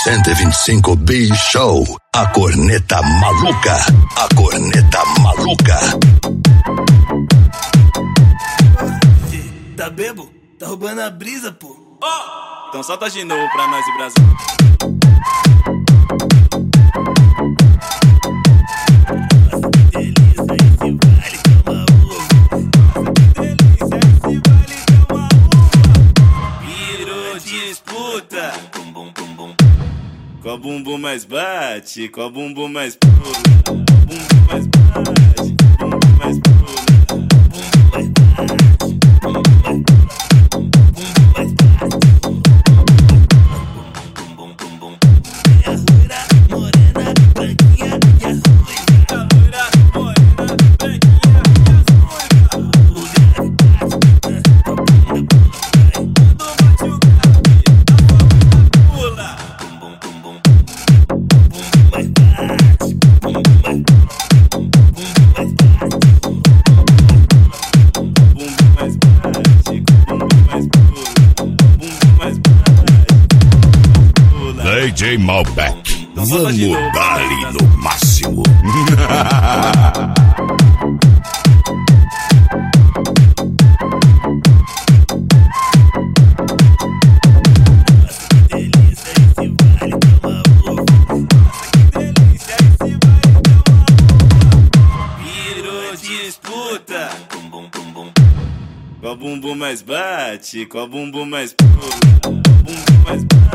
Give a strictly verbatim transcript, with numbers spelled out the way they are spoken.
cento e vinte e cinco B Show. A corneta maluca. A corneta maluca. Tá bebo? Tá roubando a brisa, pô. Oh! Então solta de novo pra nós e Brasil. Disputa, qual bumbum mais bate, qual bumbum mais pula, bumbum mais bate, bumbum mais pula, bumbum mais bate, bumbum mais bumbum bumbum bumbum. É a loira morena branquinha e a ruiva. A loira morena branquinha e a ruiva. O grave bate, a bunda pula, D J Malbec, vamos dar-lhe no máximo. Disputa, qual bumbum mais bate, qual bumbum mais pula, bumbum mais bate.